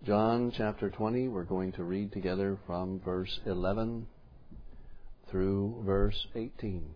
John chapter 20, we're going to read together from verse 11 through verse 18.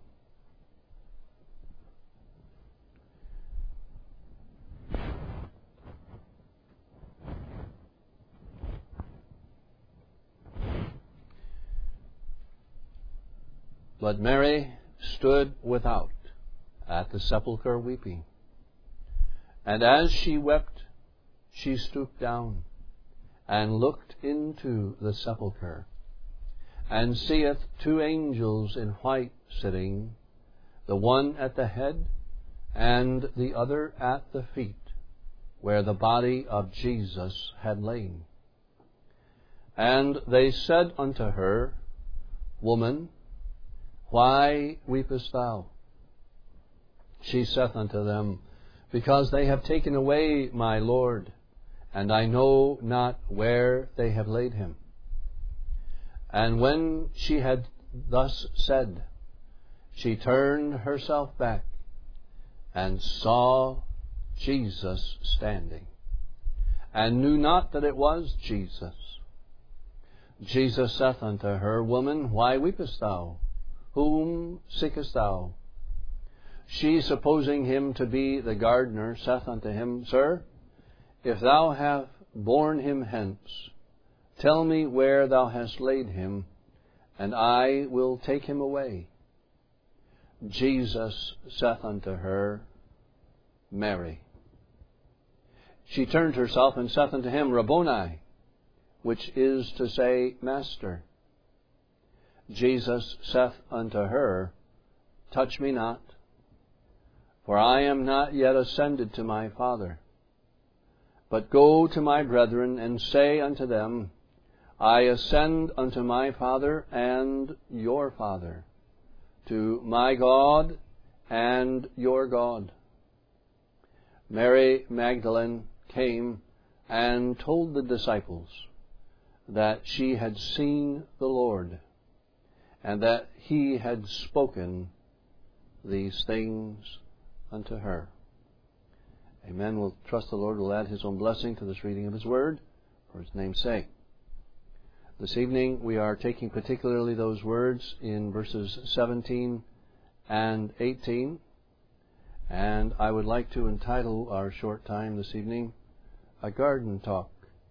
But Mary stood without at the sepulchre weeping. And as she wept, she stooped down and looked into the sepulchre, and seeth two angels in white sitting, the one at the head, and the other at the feet, where the body of Jesus had lain. And they said unto her, Woman, why weepest thou? She saith unto them, Because they have taken away my Lord, and I know not where they have laid him. And when she had thus said, she turned herself back, and saw Jesus standing, and knew not that it was Jesus. Jesus saith unto her, Woman, why weepest thou? Whom seekest thou? She, supposing him to be the gardener, saith unto him, Sir, if thou have borne him hence, tell me where thou hast laid him, and I will take him away. Jesus saith unto her, Mary. She turned herself and saith unto him, Rabboni, which is to say, Master. Jesus saith unto her, Touch me not, for I am not yet ascended to my Father. But go to my brethren, and say unto them, I ascend unto my Father and your Father, to my God and your God. Mary Magdalene came and told the disciples that she had seen the Lord, and that he had spoken these things unto her. Amen. We'll trust the Lord will add his own blessing to this reading of his word for his name's sake. This evening we are taking particularly those words in verses 17 and 18, and I would like to entitle our short time this evening, A Garden Talk.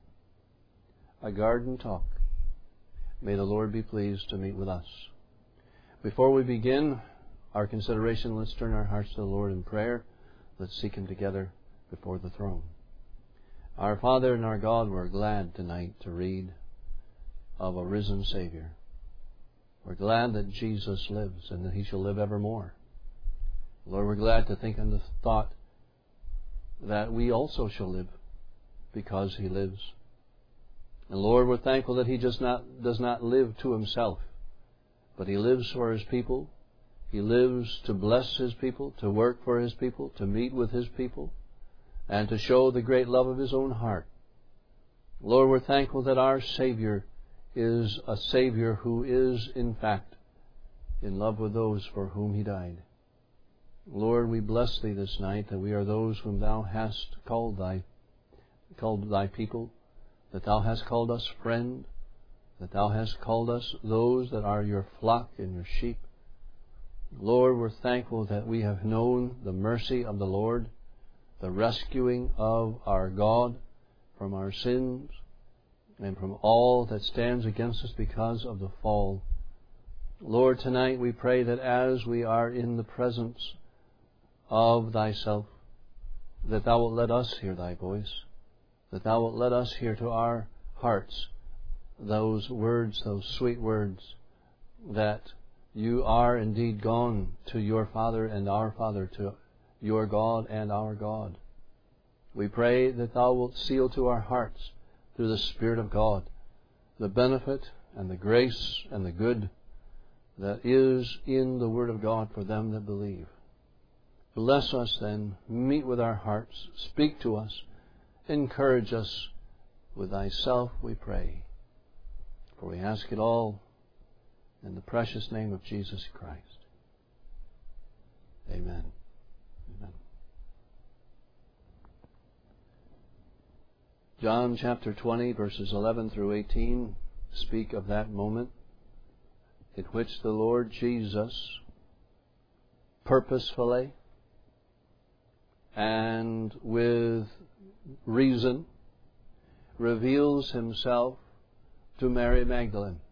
A Garden Talk. May the Lord be pleased to meet with us. Before we begin our consideration, let's turn our hearts to the Lord in prayer. Let's seek him together before the throne. Our Father and our God, we're glad tonight to read of a risen Savior. We're glad that Jesus lives and that he shall live evermore. Lord, we're glad to think on the thought that we also shall live because he lives. And Lord, we're thankful that he does not live to himself, but he lives for his people. He lives to bless his people, to work for his people, to meet with his people, and to show the great love of his own heart. Lord, we're thankful that our Savior is a Savior who is, in fact, in love with those for whom he died. Lord, we bless thee this night that we are those whom thou hast called thy people, that thou hast called us friend, that thou hast called us those that are your flock and your sheep. Lord, we're thankful that we have known the mercy of the Lord, the rescuing of our God from our sins and from all that stands against us because of the fall. Lord, tonight we pray that as we are in the presence of thyself, that thou wilt let us hear thy voice, that thou wilt let us hear to our hearts those words, those sweet words, that you are indeed gone to your Father and our Father, to your God and our God. We pray that thou wilt seal to our hearts, through the Spirit of God, the benefit and the grace and the good that is in the Word of God for them that believe. Bless us then, meet with our hearts, speak to us, encourage us with thyself, we pray. For we ask it all in the precious name of Jesus Christ. Amen. Amen. John chapter 20, verses 11 through 18 speak of that moment in which the Lord Jesus purposefully and with reason reveals Himself to Mary Magdalene.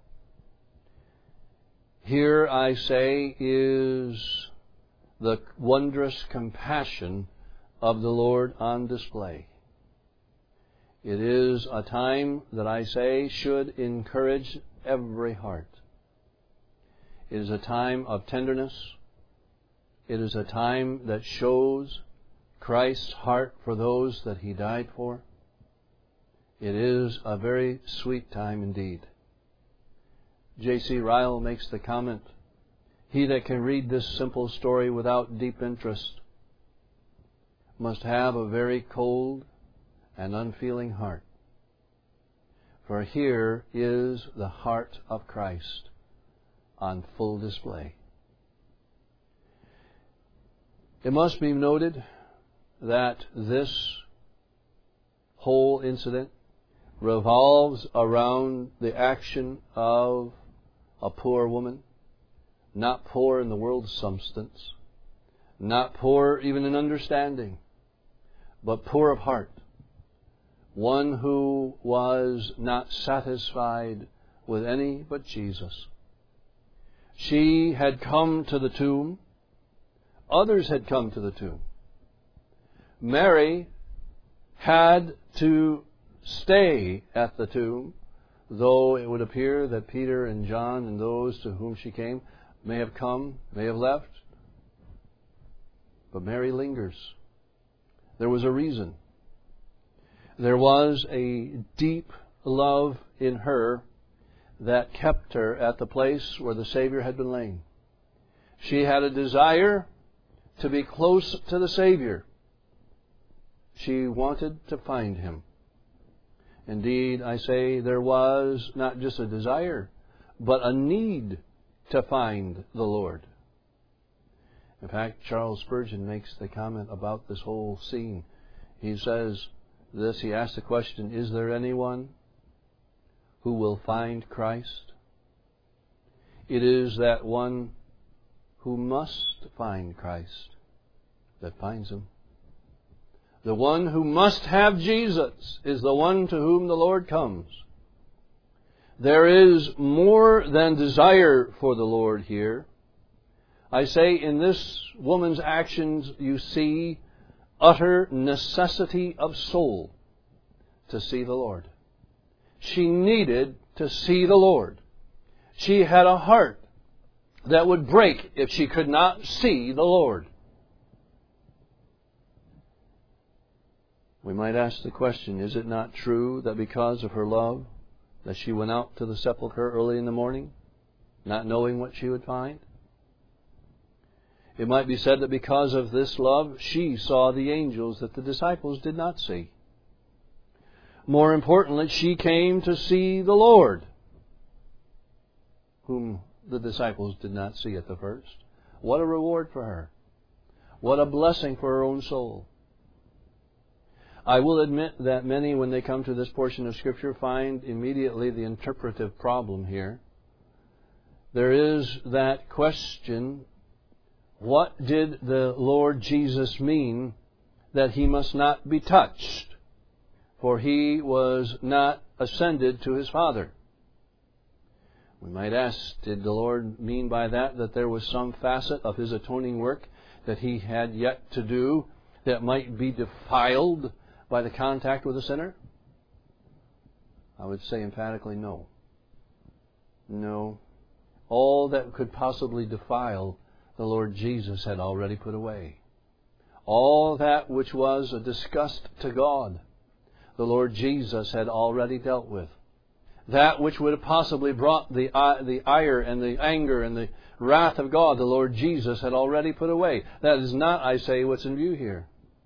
Here, I say, is the wondrous compassion of the Lord on display. It is a time that I say should encourage every heart. It is a time of tenderness. It is a time that shows Christ's heart for those that He died for. It is a very sweet time indeed. J.C. Ryle makes the comment, "He that can read this simple story without deep interest must have a very cold and unfeeling heart. For here is the heart of Christ on full display." It must be noted that this whole incident revolves around the action of a poor woman, not poor in the world's substance, not poor even in understanding, but poor of heart, one who was not satisfied with any but Jesus. She had come to the tomb. Others had come to the tomb. Mary had to stay at the tomb, though it would appear that Peter and John and those to whom she came may have come, may have left. But Mary lingers. There was a reason. There was a deep love in her that kept her at the place where the Savior had been laid. She had a desire to be close to the Savior. She wanted to find Him. Indeed, I say there was not just a desire, but a need to find the Lord. In fact, Charles Spurgeon makes the comment about this whole scene. He says this, he asks the question, is there anyone who will find Christ? It is that one who must find Christ that finds Him. The one who must have Jesus is the one to whom the Lord comes. There is more than desire for the Lord here. I say in this woman's actions you see utter necessity of soul to see the Lord. She needed to see the Lord. She had a heart that would break if she could not see the Lord. We might ask the question, is it not true that because of her love that she went out to the sepulchre early in the morning, not knowing what she would find? It might be said that because of this love, she saw the angels that the disciples did not see. More importantly, she came to see the Lord, whom the disciples did not see at the first. What a reward for her. What a blessing for her own soul. I will admit that many, when they come to this portion of Scripture, find immediately the interpretive problem here. There is that question, what did the Lord Jesus mean that He must not be touched? For He was not ascended to His Father. We might ask, did the Lord mean by that there was some facet of His atoning work that He had yet to do that might be defiled by the contact with a sinner? I would say emphatically no. No. All that could possibly defile the Lord Jesus had already put away. All that which was a disgust to God, the Lord Jesus had already dealt with. That which would have possibly brought the ire and the anger and the wrath of God, the Lord Jesus had already put away. That is not, I say, what's in view here.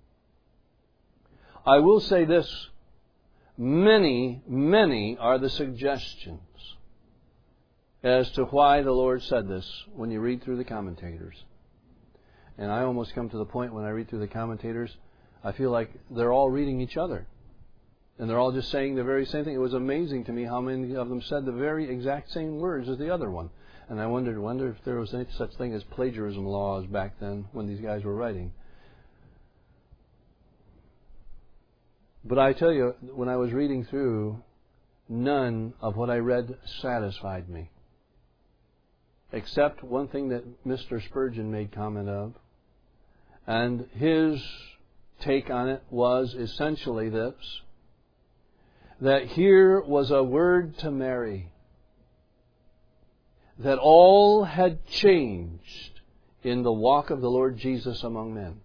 I will say this, many are the suggestions as to why the Lord said this when you read through the commentators. And I almost come to the point when I read through the commentators, I feel like they're all reading each other. And they're all just saying the very same thing. It was amazing to me how many of them said the very exact same words as the other one. And I wonder if there was any such thing as plagiarism laws back then when these guys were writing. But I tell you, when I was reading through, none of what I read satisfied me. Except one thing that Mr. Spurgeon made comment of. And his take on it was essentially this: that here was a word to Mary, that all had changed in the walk of the Lord Jesus among men.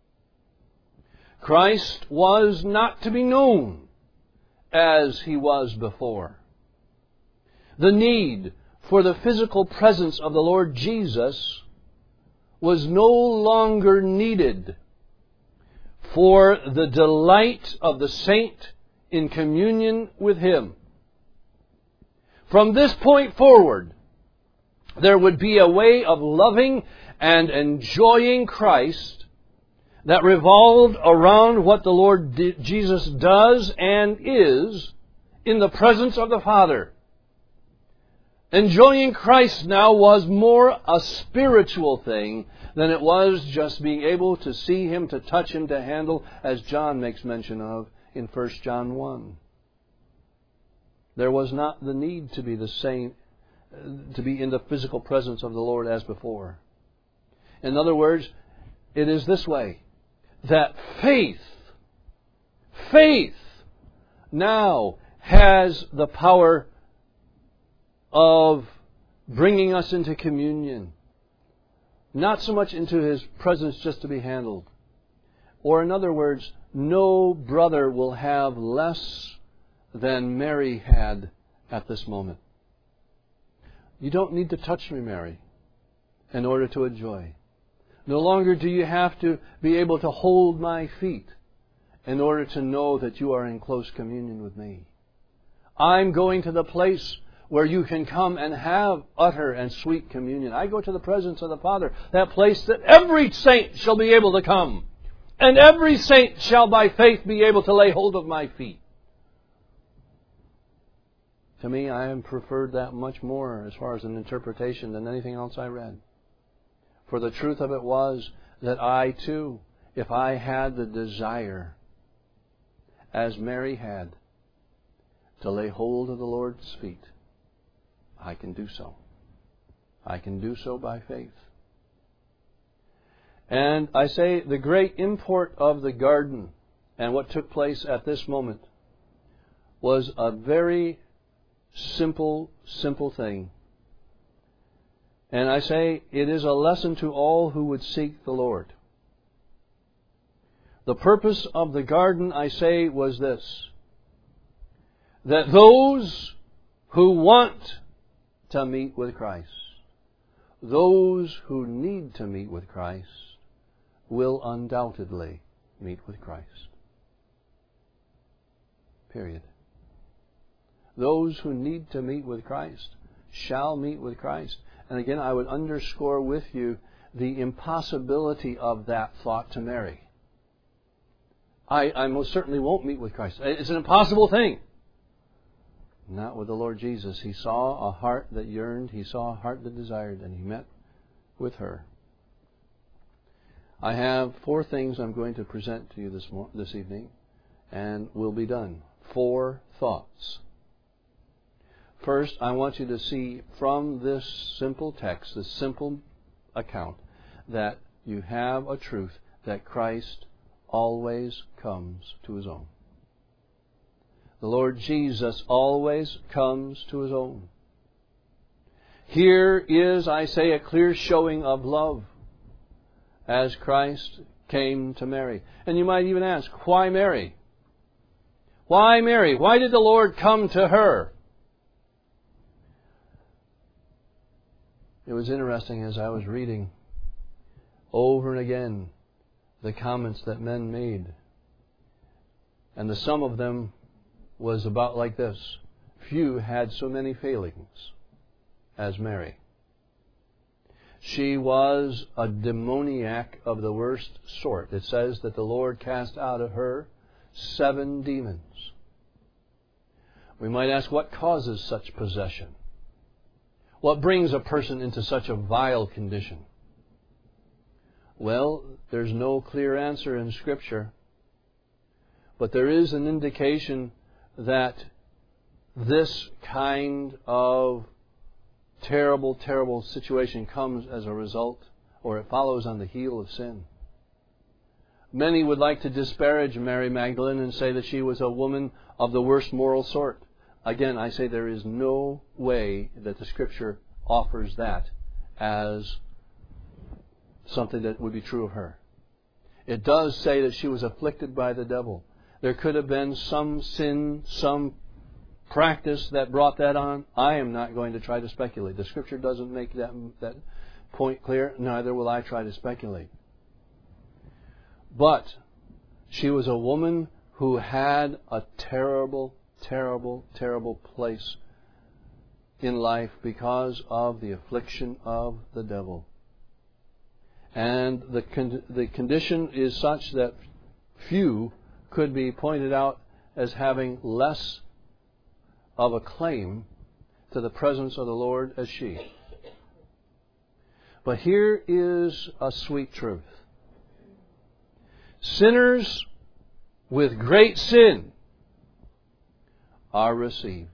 Christ was not to be known as He was before. The need for the physical presence of the Lord Jesus was no longer needed for the delight of the saint in communion with Him. From this point forward, there would be a way of loving and enjoying Christ that revolved around what the Lord Jesus does and is in the presence of the Father. Enjoying Christ now was more a spiritual thing than it was just being able to see Him, to touch Him, to handle, as John makes mention of in 1 John 1. There was not the need to be the same, to be in the physical presence of the Lord as before. In other words, it is this way, that faith now has the power of bringing us into communion. Not so much into His presence just to be handled. Or in other words, no brother will have less than Mary had at this moment. You don't need to touch me, Mary, in order to enjoy. No longer do you have to be able to hold my feet in order to know that you are in close communion with me. I'm going to the place where you can come and have utter and sweet communion. I go to the presence of the Father, that place that every saint shall be able to come. And every saint shall by faith be able to lay hold of my feet. To me, I have preferred that much more as far as an interpretation than anything else I read. For the truth of it was that I too, if I had the desire, as Mary had, to lay hold of the Lord's feet, I can do so. I can do so by faith. And I say the great import of the garden and what took place at this moment was a very simple thing. And I say it is a lesson to all who would seek the Lord. The purpose of the garden, I say, was this: that those who want to meet with Christ, those who need to meet with Christ, will undoubtedly meet with Christ. Period. Those who need to meet with Christ shall meet with Christ. And again, I would underscore with you the impossibility of that thought to Mary. I most certainly won't meet with Christ. It's an impossible thing. Not with the Lord Jesus. He saw a heart that yearned. He saw a heart that desired. And He met with her. I have 4 things I'm going to present to you this evening. And we'll be done. 4 thoughts. First, I want you to see from this simple text, this simple account, that you have a truth that Christ always comes to His own. The Lord Jesus always comes to His own. Here is, I say, a clear showing of love as Christ came to Mary. And you might even ask, why Mary? Why Mary? Why did the Lord come to her? It was interesting as I was reading over and again the comments that men made. And the sum of them was about like this: few had so many failings as Mary. She was a demoniac of the worst sort. It says that the Lord cast out of her 7 demons. We might ask, what causes such possession? What brings a person into such a vile condition? Well, there's no clear answer in Scripture, but there is an indication that this kind of terrible, terrible situation comes as a result, or it follows on the heel of sin. Many would like to disparage Mary Magdalene and say that she was a woman of the worst moral sort. Again, I say there is no way that the Scripture offers that as something that would be true of her. It does say that she was afflicted by the devil. There could have been some sin, some practice that brought that on. I am not going to try to speculate. The Scripture doesn't make that point clear. Neither will I try to speculate. But she was a woman who had a terrible, terrible, terrible place in life because of the affliction of the devil. And the condition is such that few could be pointed out as having less of a claim to the presence of the Lord as she. But here is a sweet truth. Sinners with great sin are received.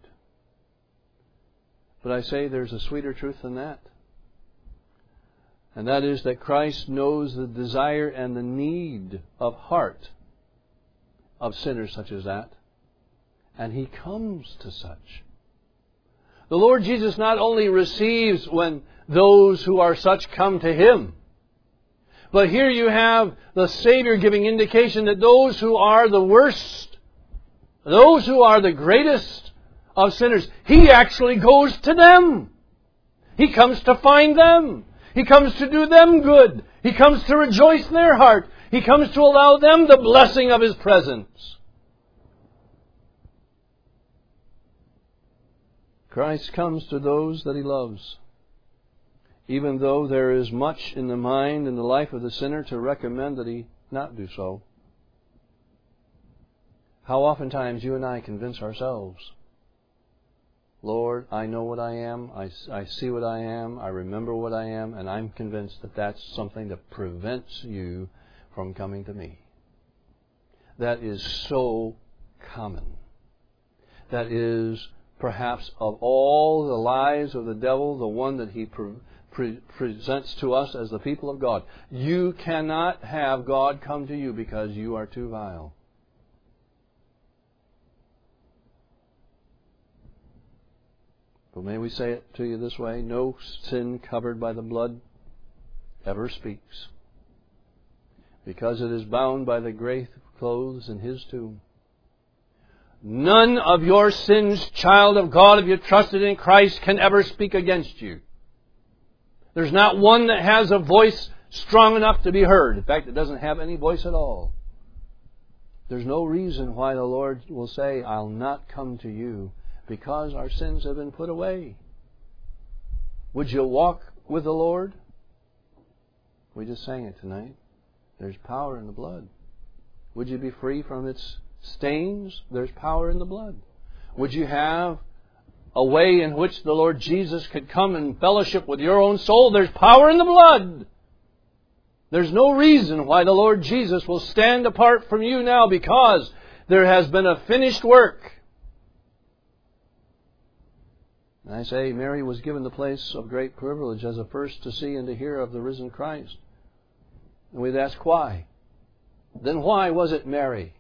But I say there's a sweeter truth than that. And that is that Christ knows the desire and the need of heart of sinners such as that. And He comes to such. The Lord Jesus not only receives when those who are such come to Him, but here you have the Savior giving indication that those who are the worst, those who are the greatest of sinners, He actually goes to them. He comes to find them. He comes to do them good. He comes to rejoice in their heart. He comes to allow them the blessing of His presence. Christ comes to those that He loves, even though there is much in the mind and the life of the sinner to recommend that he not do so. How oftentimes you and I convince ourselves, Lord, I know what I am, I see what I am, I remember what I am, and I'm convinced that that's something that prevents you from coming to me. That is so common. That is perhaps of all the lies of the devil, the one that he presents to us as the people of God. You cannot have God come to you because you are too vile. But may we say it to you this way: no sin covered by the blood ever speaks, because it is bound by the grave clothes in His tomb. None of your sins, child of God, if you trusted in Christ, can ever speak against you. There's not one that has a voice strong enough to be heard. In fact, it doesn't have any voice at all. There's no reason why the Lord will say, I'll not come to you, because our sins have been put away. Would you walk with the Lord? We just sang it tonight. There's power in the blood. Would you be free from its stains? There's power in the blood. Would you have a way in which the Lord Jesus could come and fellowship with your own soul? There's power in the blood. There's no reason why the Lord Jesus will stand apart from you now, because there has been a finished work. And I say Mary was given the place of great privilege as a first to see and to hear of the risen Christ. And we'd ask why. Then why was it Mary?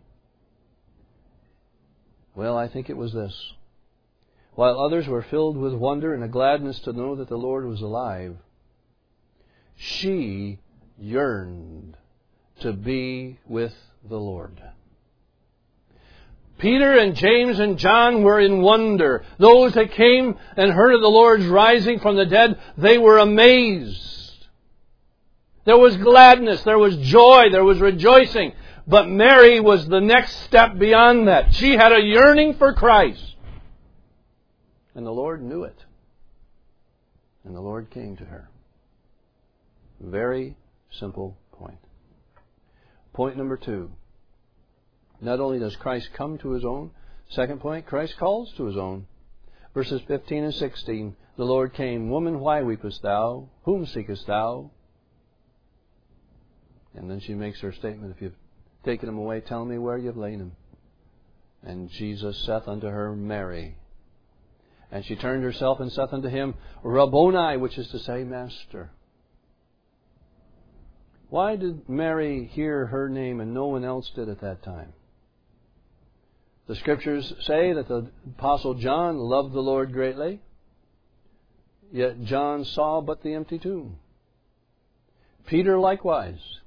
Well, I think it was this. While others were filled with wonder and a gladness to know that the Lord was alive, she yearned to be with the Lord. Peter and James and John were in wonder. Those that came and heard of the Lord's rising from the dead, they were amazed. There was gladness, there was joy, there was rejoicing. But Mary was the next step beyond that. She had a yearning for Christ. And the Lord knew it. And the Lord came to her. Very simple point. Point number 2. Not only does Christ come to His own, Second point, Christ calls to His own. Verses 15 and 16, the Lord came, "Woman, why weepest thou? Whom seekest thou?" And then she makes her statement, "If you've taken him away, tell me where you've laid him." And Jesus saith unto her, "Mary." And she turned herself and saith unto him, "Rabboni," which is to say, Master. Why did Mary hear her name and no one else did at that time? The Scriptures say that the Apostle John loved the Lord greatly, yet John saw but the empty tomb. Peter likewise.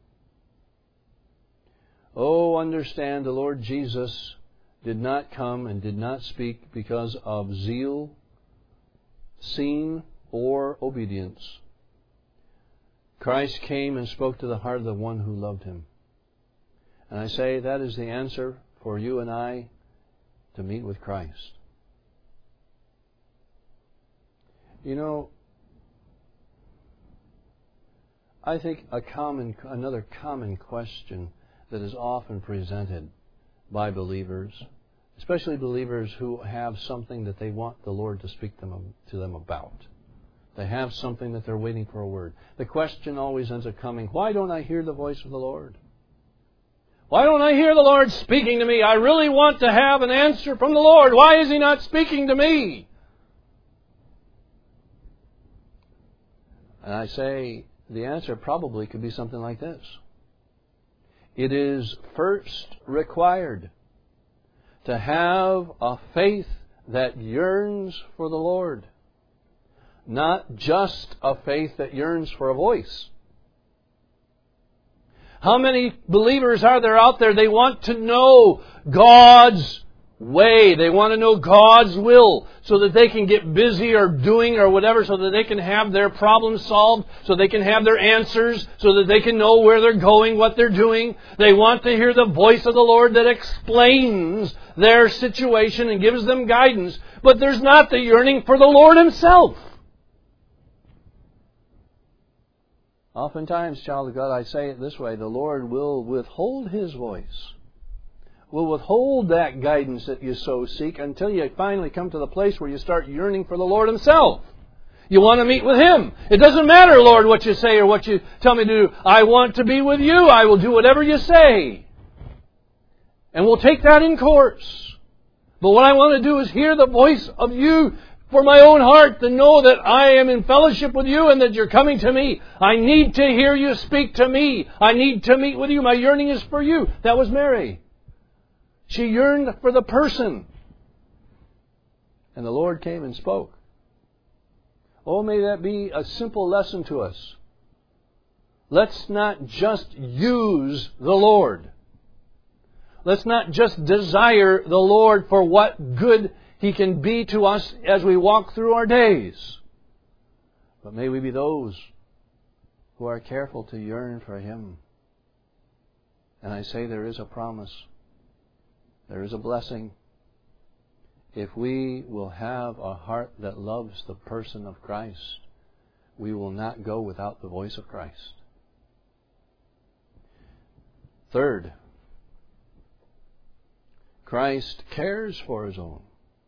Oh, understand, the Lord Jesus did not come and did not speak because of zeal, seen, or obedience. Christ came and spoke to the heart of the one who loved Him. And I say that is the answer for you and I to meet with Christ. You know, I think another common question that is often presented by believers, especially believers who have something that they want the Lord to speak to them about. They have something that they're waiting for a word. The question always ends up coming, why don't I hear the voice of the Lord? Why don't I hear the Lord speaking to me? I really want to have an answer from the Lord. Why is He not speaking to me? And I say the answer probably could be something like this. It is first required to have a faith that yearns for the Lord, not just a faith that yearns for a voice. How many believers are there out there? They want to know God's way. They want to know God's will so that they can get busy or doing or whatever, so that they can have their problems solved, so they can have their answers, so that they can know where they're going, what they're doing. They want to hear the voice of the Lord that explains their situation and gives them guidance. But there's not the yearning for the Lord Himself. Oftentimes, child of God, I say it this way, the Lord will withhold His voice, will withhold that guidance that you so seek until you finally come to the place where you start yearning for the Lord Himself. You want to meet with Him. It doesn't matter, Lord, what you say or what you tell me to do. I want to be with You. I will do whatever You say. And we'll take that in course. But what I want to do is hear the voice of You for my own heart, to know that I am in fellowship with You and that You're coming to me. I need to hear You speak to me. I need to meet with You. My yearning is for You. That was Mary. She yearned for the person. And the Lord came and spoke. Oh, may that be a simple lesson to us. Let's not just use the Lord. Let's not just desire the Lord for what good He can be to us as we walk through our days. But may we be those who are careful to yearn for Him. And I say there is a promise. There is a blessing. If we will have a heart that loves the person of Christ, we will not go without the voice of Christ. Third, Christ cares for His own.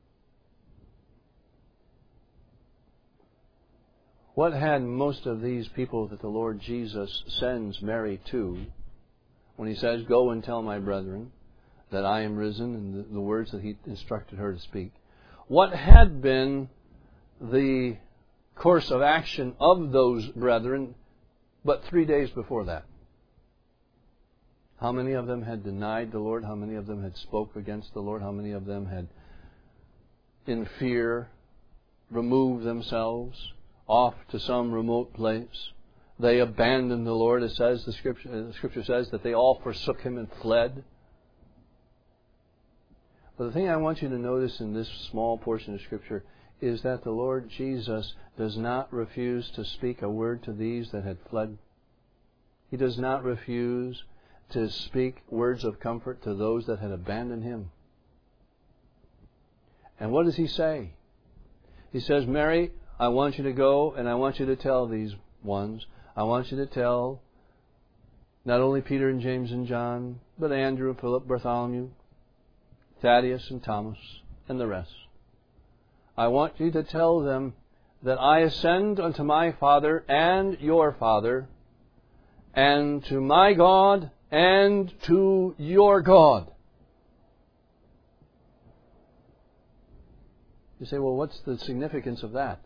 What had most of these people that the Lord Jesus sends Mary to when He says, "Go and tell my brethren that I am risen," and the words that He instructed her to speak? What had been the course of action of those brethren but 3 days before that? How many of them had denied the Lord? How many of them had spoke against the Lord? How many of them had, in fear, removed themselves off to some remote place? They abandoned the Lord. It says, the Scripture says that they all forsook Him and fled. But the thing I want you to notice in this small portion of Scripture is that the Lord Jesus does not refuse to speak a word to these that had fled. He does not refuse to speak words of comfort to those that had abandoned Him. And what does He say? He says, "Mary, I want you to go and I want you to tell these ones. I want you to tell not only Peter and James and John, but Andrew, Philip, Bartholomew. Thaddeus and Thomas and the rest. I want you to tell them that I ascend unto my Father and your Father, and to my God and to your God. You say, well, what's the significance of that?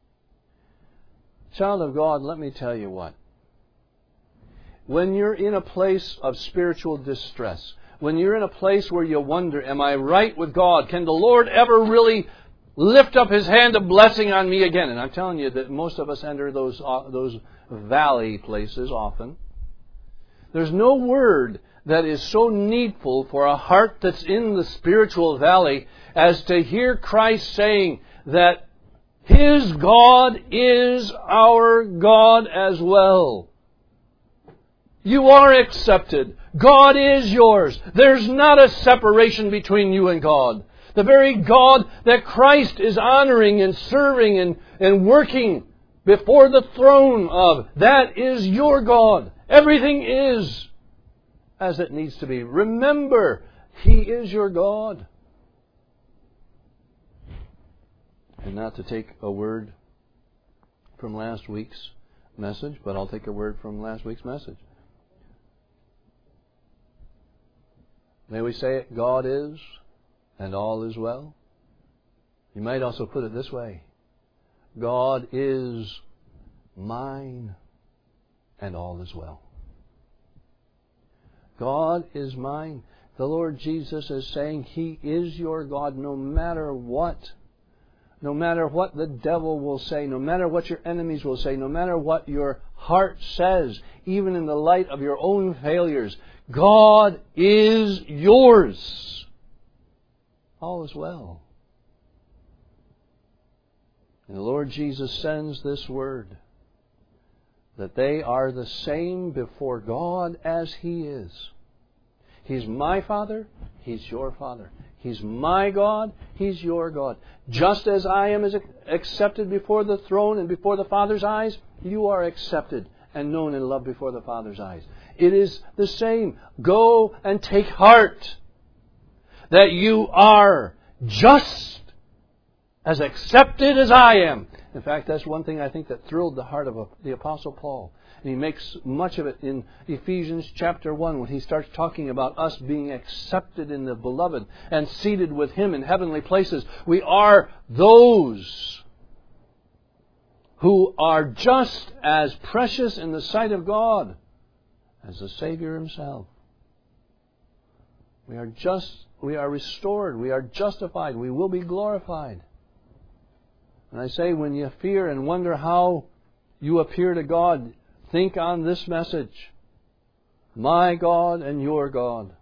Child of God, let me tell you what. When you're in a place of spiritual distress, when you're in a place where you wonder, am I right with God? Can the Lord ever really lift up His hand of blessing on me again? And I'm telling you that most of us enter those valley places often. There's no word that is so needful for a heart that's in the spiritual valley as to hear Christ saying that His God is our God as well. You are accepted. God is yours. There's not a separation between you and God. The very God that Christ is honoring and serving and working before the throne of, that is your God. Everything is as it needs to be. Remember, He is your God. And not to take a word from last week's message, but I'll take a word from last week's message. May we say it, God is, and all is well. You might also put it this way. God is mine, and all is well. God is mine. The Lord Jesus is saying He is your God no matter what. No matter what the devil will say, no matter what your enemies will say, no matter what your heart says, even in the light of your own failures, God is yours. All is well. And the Lord Jesus sends this word that they are the same before God as He is. He's my Father, He's your Father. He's my God, He's your God. Just as I am accepted before the throne and before the Father's eyes, you are accepted and known and loved before the Father's eyes. It is the same. Go and take heart that you are just as accepted as I am. In fact, that's one thing I think that thrilled the heart of the Apostle Paul. And he makes much of it in Ephesians chapter 1 when he starts talking about us being accepted in the Beloved and seated with Him in heavenly places. We are those who are just as precious in the sight of God as the Savior Himself. We are restored, we are justified, we will be glorified. And I say, when you fear and wonder how you appear to God, think on this message. My God and your God.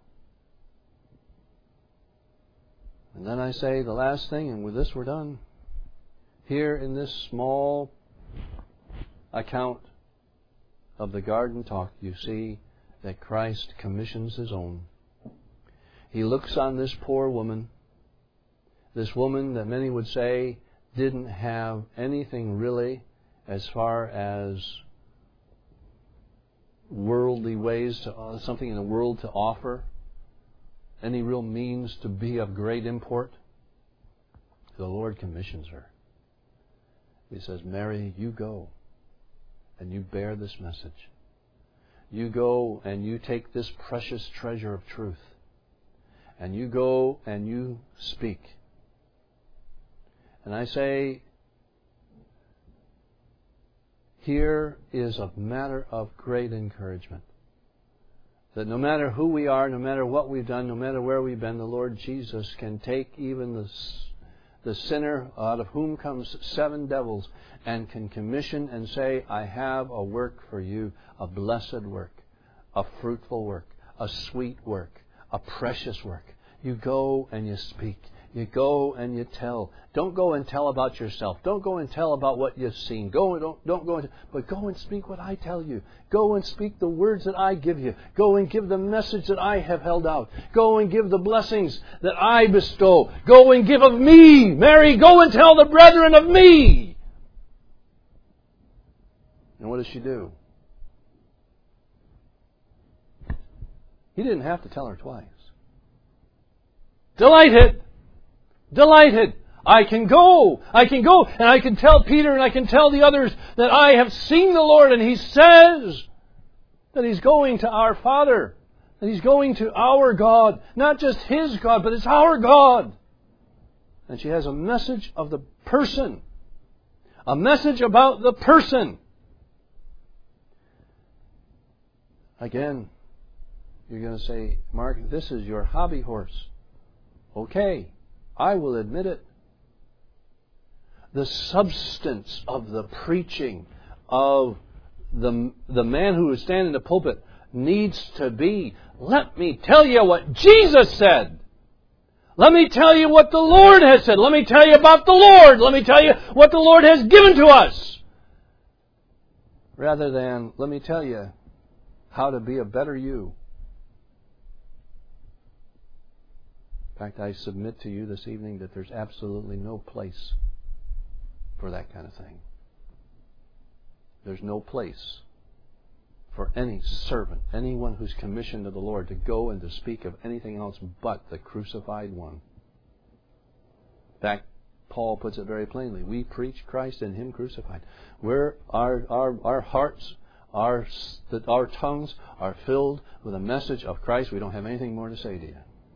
And then I say the last thing, and with this we're done. Here in this small account of the garden talk, you see that Christ commissions His own. He looks on this poor woman, this woman that many would say didn't have anything really as far as worldly ways, to something in the world to offer, any real means to be of great import. The Lord commissions her. He says, Mary, you go and you bear this message. You go and you take this precious treasure of truth, and you go and you speak. And I say, here is a matter of great encouragement. That no matter who we are, no matter what we've done, no matter where we've been, the Lord Jesus can take even the sinner out of whom comes 7 devils and can commission and say, I have a work for you, a blessed work, a fruitful work, a sweet work, a precious work. You go and you speak. You go and you tell. Don't go and tell about yourself. Don't go and tell about what you've seen. Don't go but go and speak what I tell you. Go and speak the words that I give you. Go and give the message that I have held out. Go and give the blessings that I bestow. Go and give of me. Mary, go and tell the brethren of me. And what does she do? He didn't have to tell her twice. Delighted. Delighted. I can go, and I can tell Peter and I can tell the others that I have seen the Lord, and He says that He's going to our Father, that He's going to our God, not just His God, but it's our God. And she has a message of the person, a message about the person. Again, you're going to say, Mark, this is your hobby horse. Okay, I will admit it. The substance of the preaching of the man who is standing in the pulpit needs to be, let me tell you what Jesus said. Let me tell you what the Lord has said. Let me tell you about the Lord. Let me tell you what the Lord has given to us. Rather than, let me tell you how to be a better you. In fact, I submit to you this evening that there's absolutely no place for that kind of thing. There's no place for any servant, anyone who's commissioned of the Lord, to go and to speak of anything else but the crucified one. In fact, Paul puts it very plainly. We preach Christ and Him crucified. Where our hearts, our tongues are filled with a message of Christ, we don't have anything more to say to you.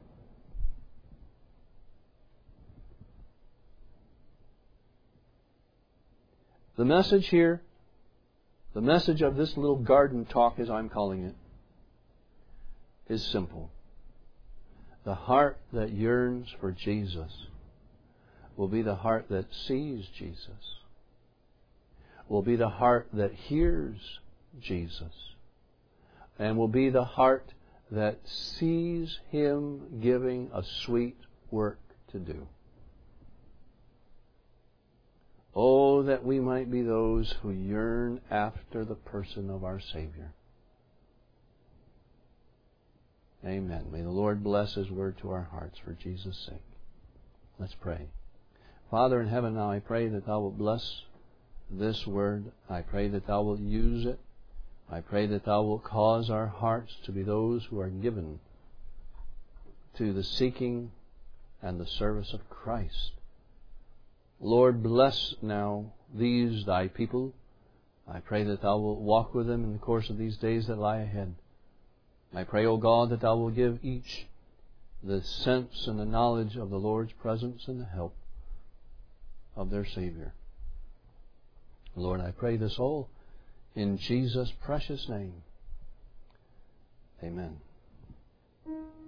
The message here, the message of this little garden talk, as I'm calling it, is simple. The heart that yearns for Jesus will be the heart that sees Jesus, will be the heart that hears Jesus, and will be the heart that sees Him giving a sweet work to do. Oh, that we might be those who yearn after the person of our Savior. Amen. May the Lord bless His word to our hearts for Jesus' sake. Let's pray. Father in heaven, now I pray that Thou wilt bless this word. I pray that Thou wilt use it. I pray that Thou wilt cause our hearts to be those who are given to the seeking and the service of Christ. Lord, bless now these Thy people. I pray that Thou wilt walk with them in the course of these days that lie ahead. I pray, O God, that Thou wilt give each the sense and the knowledge of the Lord's presence and the help of their Savior. Lord, I pray this all in Jesus' precious name. Amen.